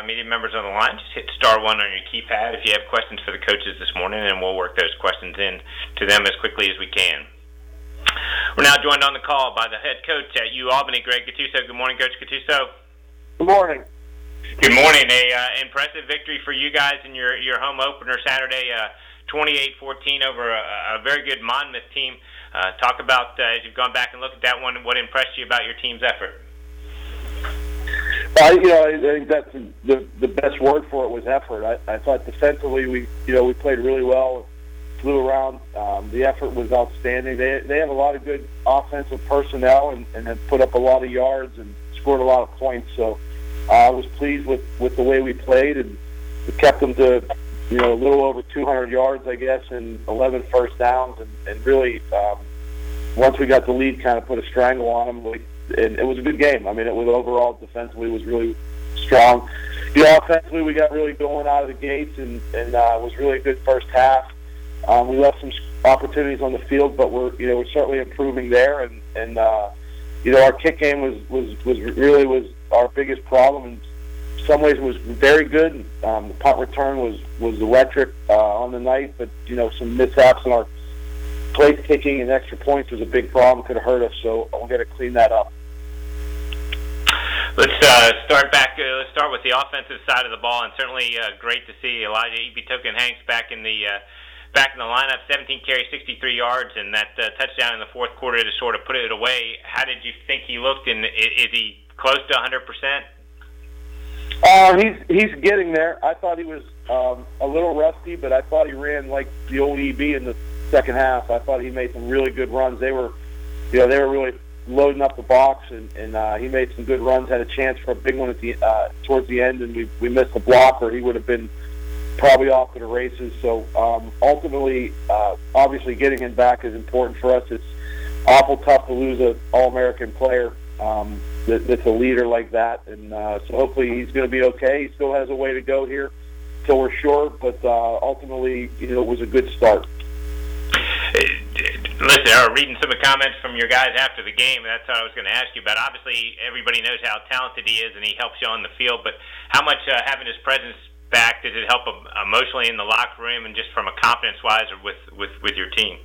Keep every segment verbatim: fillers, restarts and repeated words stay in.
media members on the line, just hit star one on your keypad if you have questions for the coaches this morning, and we'll work those questions in to them as quickly as we can. We're now joined on the call by the head coach at UAlbany, Greg Gattuso. Good morning, Coach Gattuso. Good morning. Good morning. A uh, impressive victory for you guys in your, your home opener Saturday, uh, twenty-eight fourteen over a, a very good Monmouth team. Uh, talk about, uh, as you've gone back and looked at that one, what impressed you about your team's effort? Uh, you know, I think that's the the best word for it was effort. I, I thought defensively we, you know, we played really well, flew around. Um, the effort was outstanding. They they have a lot of good offensive personnel and, and have put up a lot of yards and scored a lot of points. So uh, I was pleased with, with the way we played, and we kept them to, you know, a little over two hundred yards, I guess, and eleven first downs, and, and really um, once we got the lead, kind of put a strangle on them. We, and it was a good game. I mean, it was overall defensively was really strong. You know, offensively we got really going out of the gates, and and uh, it was really a good first half. Um, we left some opportunities on the field, but we're you know we're certainly improving there, and and uh, you know our kick game was was was really was our biggest problem. And in some ways it was very good. Um, the punt return was was electric uh, on the night, but you know some mishaps in our place kicking and extra points was a big problem. Could have hurt us, so we're going to clean that up. Let's uh, start back. Uh, let's start with the offensive side of the ball, and certainly uh, great to see Elijah Ibitoken-Hanks back in the uh, back in the lineup. seventeen carries, sixty-three yards, and that uh, touchdown in the fourth quarter to sort of put it away. How did you think he looked? And is he close to one hundred percent? Uh, he's he's getting there. I thought he was um, a little rusty, but I thought he ran like the old E B in the second half. I thought he made some really good runs. They were, you know, they were really loading up the box, and, and uh, he made some good runs. Had a chance for a big one at the uh, towards the end, and we we missed the block, or he would have been probably off to the races. So um, ultimately, uh, obviously, getting him back is important for us. It's awful tough to lose an All-American player um, that, that's a leader like that, and uh, so hopefully he's going to be okay. He still has a way to go here till we're sure, but uh, ultimately, you know, it was a good start. Listen, I was reading some of the comments from your guys after the game, and that's what I was going to ask you about. Obviously, everybody knows how talented he is, and he helps you on the field, but how much uh, having his presence back, does it help emotionally in the locker room and just from a confidence-wise or with, with, with your team?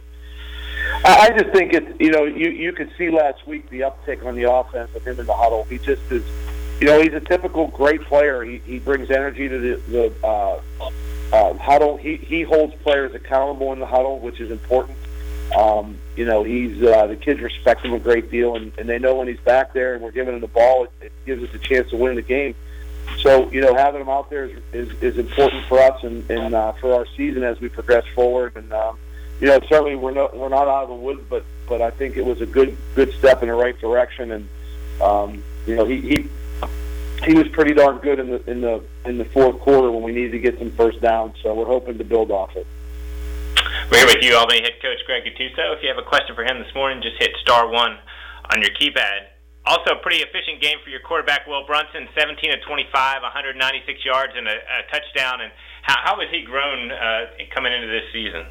I just think it's, you know, you, you could see last week the uptick on the offense with him in the huddle. He just is, you know, he's a typical great player. He, he brings energy to the, the uh, uh, huddle. He, he holds players accountable in the huddle, which is important. Um, you know, he's uh, the kids respect him a great deal, and, and they know when he's back there and we're giving him the ball, it, it gives us a chance to win the game. So, you know, having him out there is is, is important for us and, and uh, for our season as we progress forward. And um, you know, certainly we're not we're not out of the woods, but but I think it was a good good step in the right direction. And um, you know, he, he he was pretty darn good in the in the in the fourth quarter when we needed to get some first downs. So we're hoping to build off it. We're here with you, Albany head coach Greg Gattuso. If you have a question for him this morning, just hit star one on your keypad. Also, a pretty efficient game for your quarterback, Will Brunson, seventeen of twenty-five, one hundred ninety-six yards and a, a touchdown. And how, how has he grown uh, coming into this season?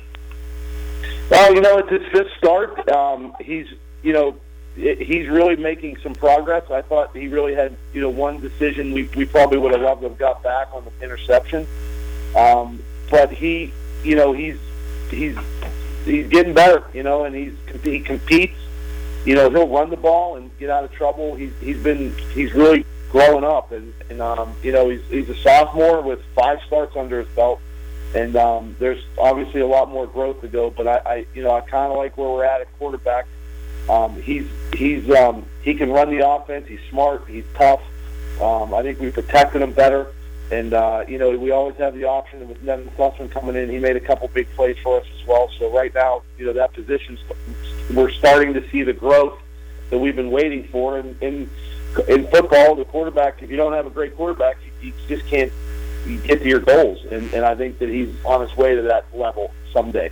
Well, you know, it's his fifth start. Um, he's, you know, he's really making some progress. I thought he really had, you know, one decision we, we probably would have loved to have got back on the interception. Um, but he, you know, he's he's he's getting better, you know, and he's he competes. You know, he'll run the ball and get out of trouble. He's he's been he's really growing up, and, and um, you know, he's he's a sophomore with five starts under his belt, and um, there's obviously a lot more growth to go. But I, I you know, I kind of like where we're at at quarterback. Um, he's he's um, he can run the offense. He's smart. He's tough. Um, I think we protected him better. And, uh, you know, we always have the option with Nevin Sussman coming in. He made a couple big plays for us as well. So right now, you know, that position, we're starting to see the growth that we've been waiting for. And in, in football, the quarterback, if you don't have a great quarterback, you, you just can't get to your goals. And, and I think that he's on his way to that level someday.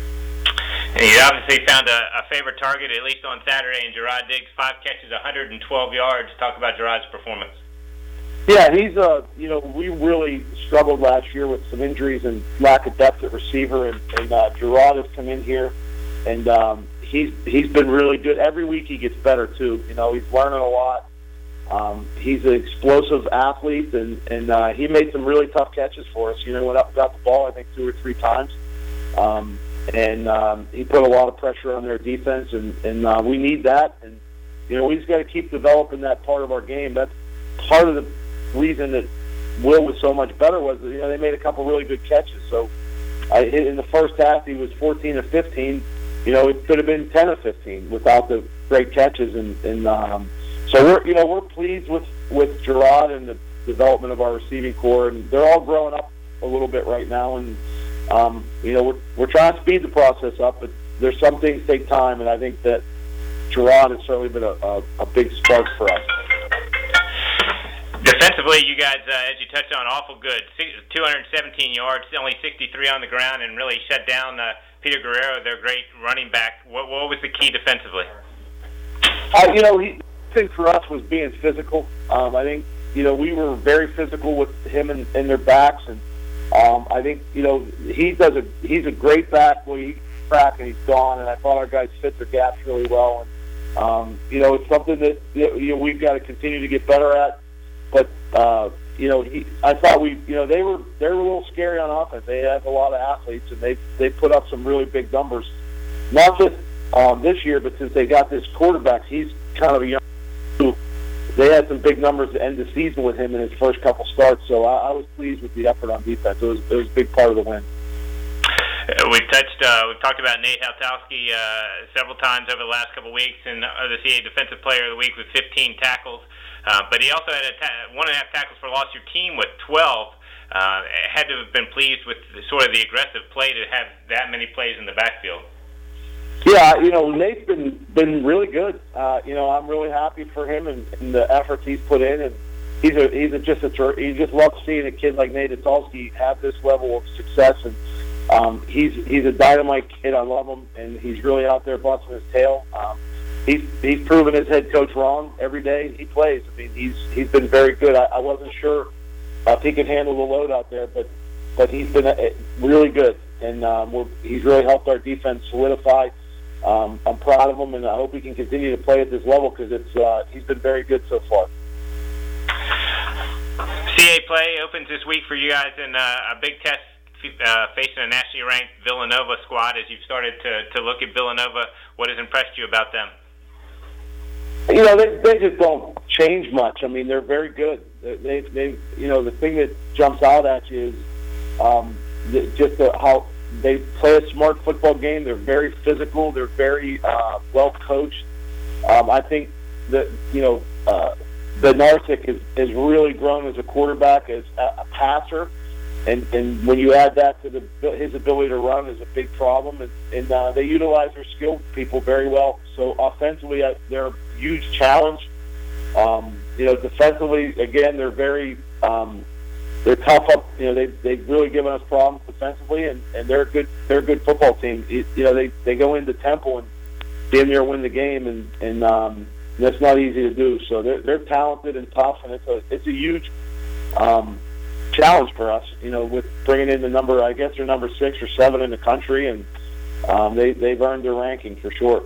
And you obviously found a, a favorite target, at least on Saturday, in Gerard Diggs, five catches, one hundred twelve yards. Talk about Gerard's performance. Yeah, he's uh, you know, we really struggled last year with some injuries and lack of depth at receiver, and, and uh, Gerard has come in here, and um, he's he's been really good. Every week he gets better too. You know, he's learning a lot. Um, he's an explosive athlete, and, and uh, he made some really tough catches for us. You know, went up and got the ball, I think, two or three times. Um, and um, he put a lot of pressure on their defense, and, and uh, we need that. And, you know, we just got to keep developing that part of our game. That's part of the reason that Will was so much better was, you know, they made a couple really good catches. So I, in the first half, he was fourteen of fifteen. You know, it could have been ten of fifteen without the great catches. And, and um, so we're, you know, we're pleased with, with Gerard and the development of our receiving core, and they're all growing up a little bit right now. And um, you know, we're we're trying to speed the process up, but there's some things take time, and I think that Gerard has certainly been a, a, a big spark for us. Defensively, you guys, uh, as you touched on, awful good. two hundred seventeen yards, only sixty-three on the ground, and really shut down uh, Peter Guerrero, their great running back. What, what was the key defensively? Uh, you know, he, the thing for us was being physical. Um, I think, you know, we were very physical with him and, and their backs, and um, I think, you know, he does a he's a great back. Well, he crack and he's gone, and I thought our guys fit their gaps really well. And um, you know, it's something that, you know, we've got to continue to get better at. But uh, you know, he, I thought we, you know, they were they were a little scary on offense. They have a lot of athletes, and they they put up some really big numbers. Not just um, this year, but since they got this quarterback, he's kind of a young. They had some big numbers to end the season with him in his first couple starts. So I, I was pleased with the effort on defense. It was it was a big part of the win. We've touched, uh, we've talked about Nate Haltowski uh, several times over the last couple of weeks, and uh, the C A Defensive Player of the Week with fifteen tackles. Uh, but he also had a ta- one and a half tackles for loss. Your team with twelve uh, had to have been pleased with the, sort of the aggressive play to have that many plays in the backfield. Yeah, you know, Nate's been been really good. Uh, you know, I'm really happy for him and, and the efforts he's put in. And he's a he's a, just a he just loves seeing a kid like Nate Haltowski have this level of success. And um, he's he's a dynamite kid. I love him, and he's really out there busting his tail. Um, He's he's proven his head coach wrong every day he plays. I mean, he's he's been very good. I, I wasn't sure if he could handle the load out there, but but he's been uh, really good, and um, we're, he's really helped our defense solidify. Um, I'm proud of him, and I hope he can continue to play at this level because it's uh, he's been very good so far. C A play opens this week for you guys in uh, a big test. Uh, facing a nationally ranked Villanova squad. As you've started to, to look at Villanova, what has impressed you about them? You know, they they just don't change much. I mean, they're very good. They they you know, the thing that jumps out at you is um, the, just the, how they play a smart football game. They're very physical. They're very uh, well coached. Um, I think that, you know, uh, Bednarczyk has has really grown as a quarterback, as a, a passer. And and when you add that to the, his ability to run is a big problem, and, and uh, they utilize their skilled people very well. So offensively, uh, they're a huge challenge. Um, you know, defensively, again, they're very um, they're tough up. You know, they they've really given us problems defensively, and, and they're a good they're a good football team. It, you know, they, they go into Temple and damn near win the game, and and um, that's not easy to do. So they're they're talented and tough, and it's a it's a huge. Um, challenge for us, you know, with bringing in the number, I guess they're number six or seven in the country, and um, they, they've earned their ranking for sure.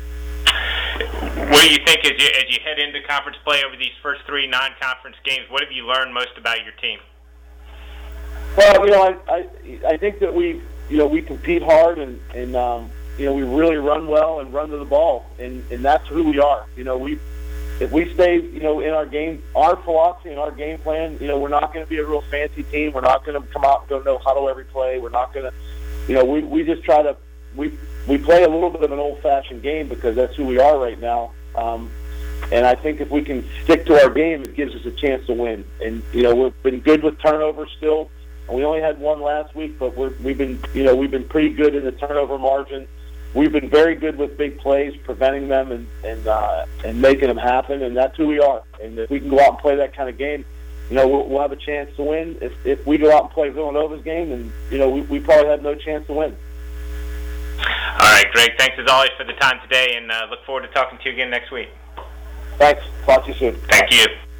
What do you think as you, as you head into conference play over these first three non-conference games? What have you learned most about your team? Well, you know, I I, I think that we, you know, we compete hard, and, and um, you know, we really run well and run to the ball, and, and that's who we are. You know, we If we stay, you know, in our game, our philosophy and our game plan, you know, we're not going to be a real fancy team. We're not going to come out and go no huddle every play. We're not going to, you know, we, we just try to, we we play a little bit of an old-fashioned game because that's who we are right now. Um, and I think if we can stick to our game, it gives us a chance to win. And, you know, we've been good with turnovers still. And we only had one last week, but we're, we've been, you know, we've been pretty good in the turnover margin. We've been very good with big plays, preventing them and and, uh, and making them happen, and that's who we are. And if we can go out and play that kind of game, you know, we'll, we'll have a chance to win. If if we go out and play Villanova's game, then, you know, we, we probably have no chance to win. All right, Greg, thanks as always for the time today, and uh, look forward to talking to you again next week. Thanks. Talk to you soon. Thank you.